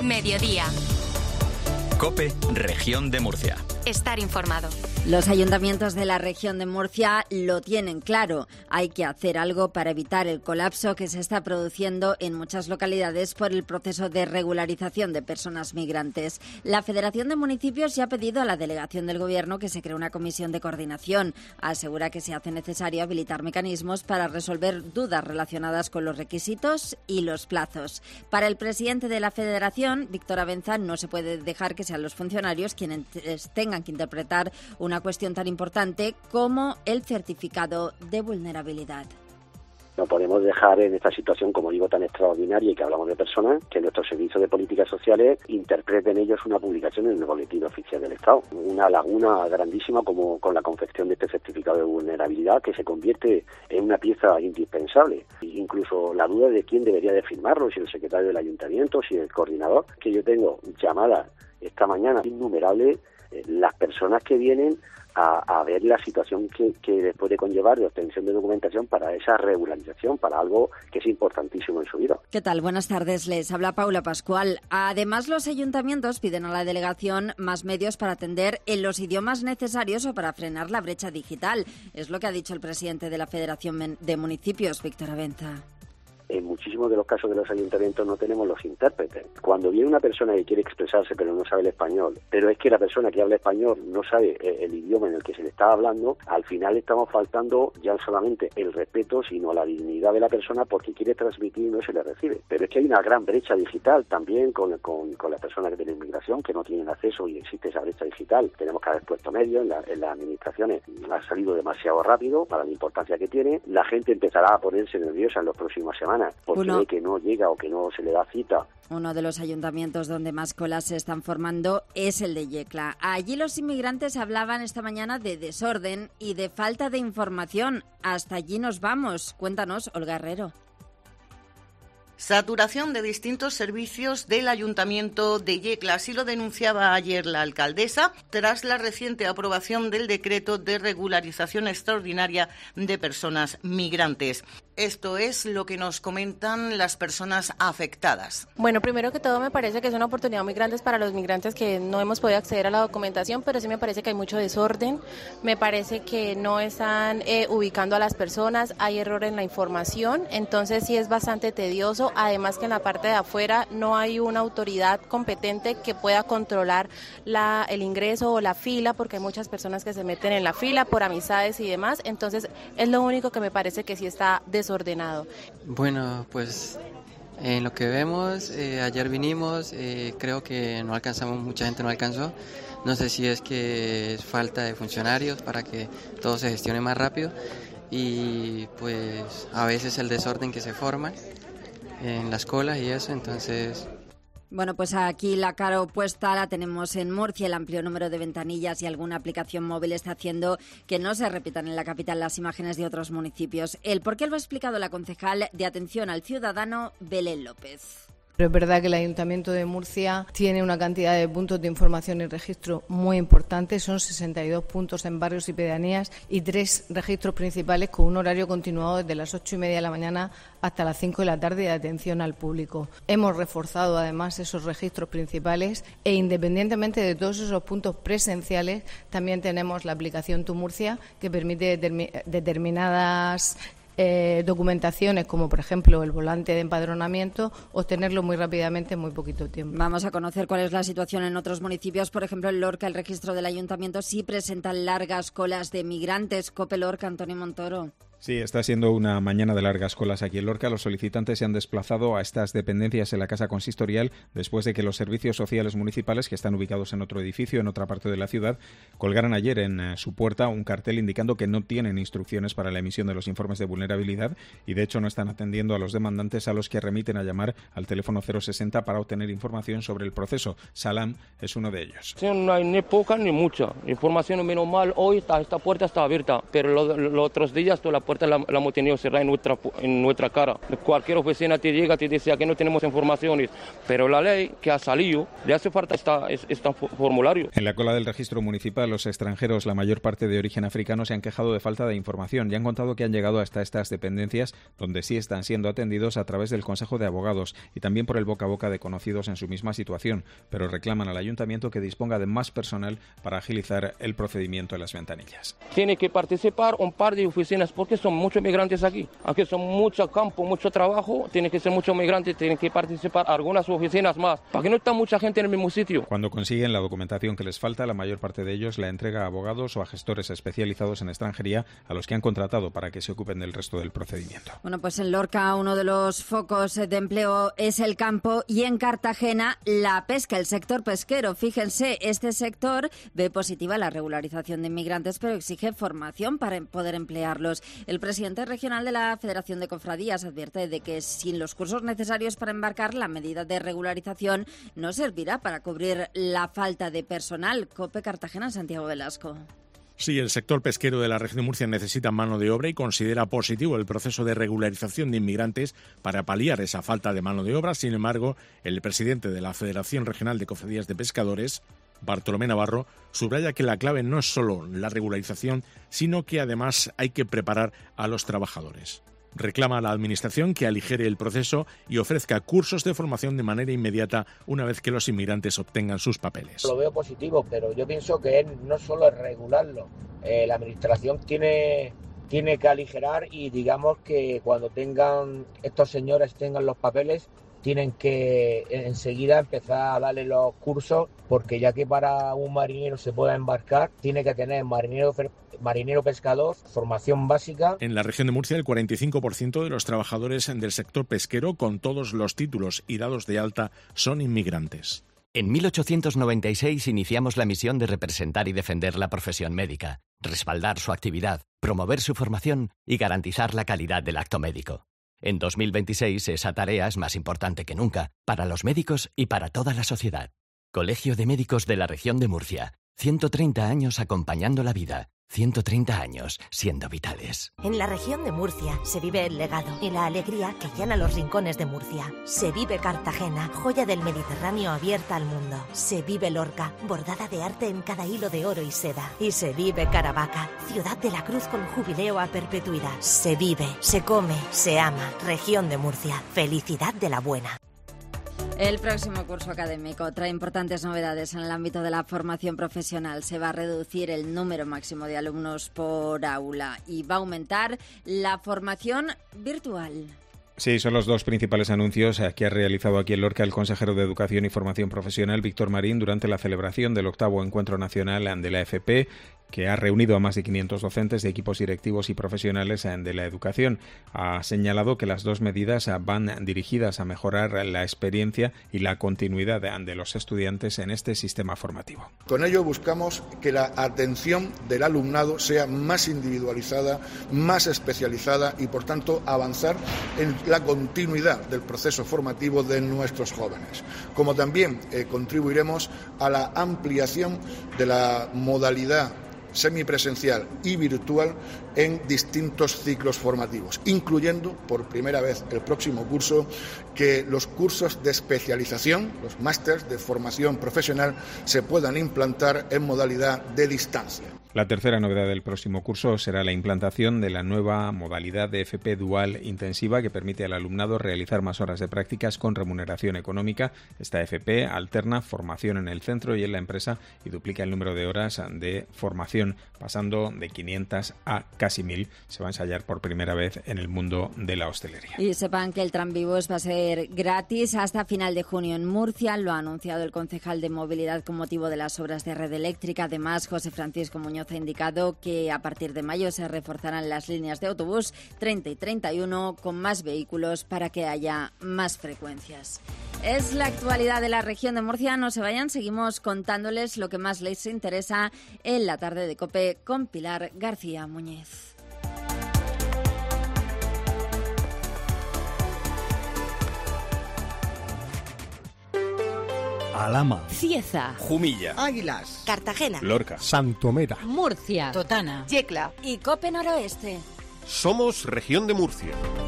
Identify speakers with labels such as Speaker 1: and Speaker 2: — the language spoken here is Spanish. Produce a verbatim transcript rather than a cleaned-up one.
Speaker 1: Mediodía.
Speaker 2: COPE, Región de Murcia.
Speaker 1: Estar informado.
Speaker 3: Los ayuntamientos de la región de Murcia lo tienen claro. Hay que hacer algo para evitar el colapso que se está produciendo en muchas localidades por el proceso de regularización de personas migrantes. La Federación de Municipios ya ha pedido a la delegación del Gobierno que se cree una comisión de coordinación. Asegura que se hace necesario habilitar mecanismos para resolver dudas relacionadas con los requisitos y los plazos. Para el presidente de la Federación, Víctor Abenza, no se puede dejar que sean los funcionarios quienes tengan que interpretar una cuestión tan importante como el certificado de vulnerabilidad.
Speaker 4: No podemos dejar en esta situación, como digo, tan extraordinaria y que hablamos de personas, que nuestros servicios de políticas sociales interpreten ellos una publicación en el Boletín Oficial del Estado. Una laguna grandísima como con la confección de este certificado de vulnerabilidad que se convierte en una pieza indispensable. Incluso la duda de quién debería de firmarlo, si el secretario del ayuntamiento, si el coordinador, que yo tengo llamadas esta mañana innumerables, eh, las personas que vienen A, a ver la situación que, que les puede conllevar de obtención de documentación para esa regularización, para algo que es importantísimo en su vida.
Speaker 3: ¿Qué tal? Buenas tardes, les habla Paula Pascual. Además, los ayuntamientos piden a la delegación más medios para atender en los idiomas necesarios o para frenar la brecha digital. Es lo que ha dicho el presidente de la Federación de Municipios, Víctor Abenza.
Speaker 4: En muchísimos de los casos de los ayuntamientos no tenemos los intérpretes. Cuando viene una persona que quiere expresarse pero no sabe el español, pero es que la persona que habla español no sabe el idioma en el que se le está hablando, al final estamos faltando ya no solamente el respeto, sino la dignidad de la persona porque quiere transmitir y no se le recibe. Pero es que hay una gran brecha digital también con, con, con las personas de la inmigración que no tienen acceso y existe esa brecha digital. Tenemos que haber puesto medios en, la, en las administraciones. Ha salido demasiado rápido para la importancia que tiene. La gente empezará a ponerse nerviosa en las próximas semanas porque
Speaker 3: Uno.
Speaker 4: ve que no llega o que no se le da cita.
Speaker 3: Uno de los ayuntamientos donde más colas se están formando es el de Yecla. Allí los inmigrantes hablaban esta mañana de desorden y de falta de información. Hasta allí nos vamos. Cuéntanos, Olga Herrero.
Speaker 5: Saturación de distintos servicios del Ayuntamiento de Yecla. Así lo denunciaba ayer la alcaldesa tras la reciente aprobación del decreto de regularización extraordinaria de personas migrantes. Esto es lo que nos comentan las personas afectadas.
Speaker 6: Bueno, primero que todo me parece que es una oportunidad muy grande para los migrantes que no hemos podido acceder a la documentación, pero sí me parece que hay mucho desorden, me parece que no están eh, ubicando a las personas, hay error en la información, entonces sí es bastante tedioso, además que en la parte de afuera no hay una autoridad competente que pueda controlar la, el ingreso o la fila, porque hay muchas personas que se meten en la fila por amistades y demás, entonces es lo único que me parece que sí está desordenado. desordenado.
Speaker 7: Bueno, pues en lo que vemos, eh, ayer vinimos, eh, creo que no alcanzamos, mucha gente no alcanzó, no sé si es que es falta de funcionarios para que todo se gestione más rápido y pues a veces el desorden que se forma en las colas y eso, entonces...
Speaker 3: Bueno, pues aquí la cara opuesta la tenemos en Murcia. El amplio número de ventanillas y alguna aplicación móvil está haciendo que no se repitan en la capital las imágenes de otros municipios. El por qué lo ha explicado la concejal de Atención al Ciudadano, Belén López.
Speaker 8: Pero es verdad que el Ayuntamiento de Murcia tiene una cantidad de puntos de información y registro muy importante. Son sesenta y dos puntos en barrios y pedanías y tres registros principales con un horario continuado desde las ocho y media de la mañana hasta las cinco de la tarde de atención al público. Hemos reforzado además esos registros principales e independientemente de todos esos puntos presenciales, también tenemos la aplicación Tu Murcia que permite determin- determinadas Eh, documentaciones como por ejemplo el volante de empadronamiento, obtenerlo muy rápidamente en muy poquito tiempo.
Speaker 3: Vamos a conocer cuál es la situación en otros municipios. Por ejemplo, en Lorca el registro del ayuntamiento sí presenta largas colas de migrantes. COPE Lorca, Antonio Montoro.
Speaker 9: Sí, está siendo una mañana de largas colas aquí en Lorca. Los solicitantes se han desplazado a estas dependencias en la Casa Consistorial después de que los servicios sociales municipales, que están ubicados en otro edificio, en otra parte de la ciudad, colgaran ayer en eh, su puerta un cartel indicando que no tienen instrucciones para la emisión de los informes de vulnerabilidad y, de hecho, no están atendiendo a los demandantes a los que remiten a llamar al teléfono cero sesenta para obtener información sobre el proceso. Salam es uno de ellos.
Speaker 10: Sí, no hay ni poca ni mucha información. Menos mal, hoy está, esta puerta está abierta, pero los lo otros días toda la puerta
Speaker 1: puerta la, la hemos tenido cerrada en nuestra, en nuestra cara. Cualquier oficina te llega, te dice que no tenemos informaciones, pero la ley que ha salido, le hace falta esta, este formulario.
Speaker 9: En la cola del registro municipal, los extranjeros, la mayor parte de origen africano, se han quejado de falta de información y han contado que han llegado hasta estas dependencias, donde sí están siendo atendidos a través del Consejo de Abogados y también por el boca a boca de conocidos en su misma situación, pero reclaman al ayuntamiento que disponga de más personal para agilizar el procedimiento en las ventanillas.
Speaker 1: Tiene que participar un par de oficinas porque son muchos migrantes aquí. Aquí son mucho campo, mucho trabajo, tiene que ser muchos migrantes, tienen que participar algunas oficinas más, para que no está mucha gente en el mismo sitio.
Speaker 9: Cuando consiguen la documentación que les falta, la mayor parte de ellos la entrega a abogados o a gestores especializados en extranjería a los que han contratado para que se ocupen del resto del procedimiento.
Speaker 3: Bueno, pues en Lorca uno de los focos de empleo es el campo y en Cartagena la pesca, el sector pesquero. Fíjense, este sector ve positiva la regularización de inmigrantes, pero exige formación para poder emplearlos. El presidente regional de la Federación de Cofradías advierte de que sin los cursos necesarios para embarcar, la medida de regularización no servirá para cubrir la falta de personal. COPE Cartagena, Santiago Velasco.
Speaker 10: Sí, el sector pesquero de la región de Murcia necesita mano de obra y considera positivo el proceso de regularización de inmigrantes para paliar esa falta de mano de obra. Sin embargo, el presidente de la Federación Regional de Cofradías de Pescadores, Bartolomé Navarro, subraya que la clave no es solo la regularización, sino que además hay que preparar a los trabajadores. Reclama a la Administración que aligere el proceso y ofrezca cursos de formación de manera inmediata una vez que los inmigrantes obtengan sus papeles.
Speaker 11: Lo veo positivo, pero yo pienso que es, no solo es regularlo. Eh, la Administración tiene, tiene que aligerar y digamos que cuando tengan estos señores tengan los papeles, tienen que enseguida empezar a darle los cursos, porque ya que para un marinero se pueda embarcar, tiene que tener marinero, marinero pescador, formación básica.
Speaker 10: En la región de Murcia, el cuarenta y cinco por ciento de los trabajadores del sector pesquero con todos los títulos y dados de alta son inmigrantes.
Speaker 12: En mil ochocientos noventa y seis iniciamos la misión de representar y defender la profesión médica, respaldar su actividad, promover su formación y garantizar la calidad del acto médico. En dos mil veintiséis esa tarea es más importante que nunca para los médicos y para toda la sociedad. Colegio de Médicos de la Región de Murcia. ciento treinta años acompañando la vida. ciento treinta años siendo vitales.
Speaker 13: En la región de Murcia se vive el legado y la alegría que llena los rincones de Murcia. Se vive Cartagena, joya del Mediterráneo abierta al mundo. Se vive Lorca, bordada de arte en cada hilo de oro y seda. Y se vive Caravaca, ciudad de la cruz con jubileo a perpetuidad. Se vive, se come, se ama. Región de Murcia, felicidad de la buena.
Speaker 3: El próximo curso académico trae importantes novedades en el ámbito de la formación profesional. Se va a reducir el número máximo de alumnos por aula y va a aumentar la formación virtual.
Speaker 9: Sí, son los dos principales anuncios que ha realizado aquí en Lorca el consejero de Educación y Formación Profesional, Víctor Marín, durante la celebración del octavo Encuentro Nacional de la F P, que ha reunido a más de quinientos docentes de equipos directivos y profesionales de la educación. Ha señalado que las dos medidas van dirigidas a mejorar la experiencia y la continuidad de los estudiantes en este sistema formativo.
Speaker 14: Con ello buscamos que la atención del alumnado sea más individualizada, más especializada y, por tanto, avanzar en la continuidad del proceso formativo de nuestros jóvenes. Como también eh, contribuiremos a la ampliación de la modalidad semipresencial y virtual en distintos ciclos formativos, incluyendo por primera vez el próximo curso que los cursos de especialización, los másters de formación profesional, se puedan implantar en modalidad de distancia.
Speaker 9: La tercera novedad del próximo curso será la implantación de la nueva modalidad de F P dual intensiva que permite al alumnado realizar más horas de prácticas con remuneración económica. Esta F P alterna formación en el centro y en la empresa y duplica el número de horas de formación, pasando de quinientas a casi mil. Se va a ensayar por primera vez en el mundo de la hostelería.
Speaker 3: Y sepan que el Tranvivos va a ser gratis hasta final de junio en Murcia. Lo ha anunciado el concejal de Movilidad con motivo de las obras de red eléctrica. Además, José Francisco Muñoz ha indicado que a partir de mayo se reforzarán las líneas de autobús treinta y treinta y uno con más vehículos para que haya más frecuencias. Es la actualidad de la región de Murcia. No se vayan, seguimos contándoles lo que más les interesa en la tarde de COPE con Pilar García Muñez.
Speaker 15: Alhama,
Speaker 2: Cieza,
Speaker 15: Jumilla,
Speaker 2: Águilas,
Speaker 13: Cartagena,
Speaker 15: Lorca, Santomera,
Speaker 2: Murcia,
Speaker 13: Totana,
Speaker 2: Yecla
Speaker 3: y COPE Noroeste.
Speaker 15: Somos Región de Murcia.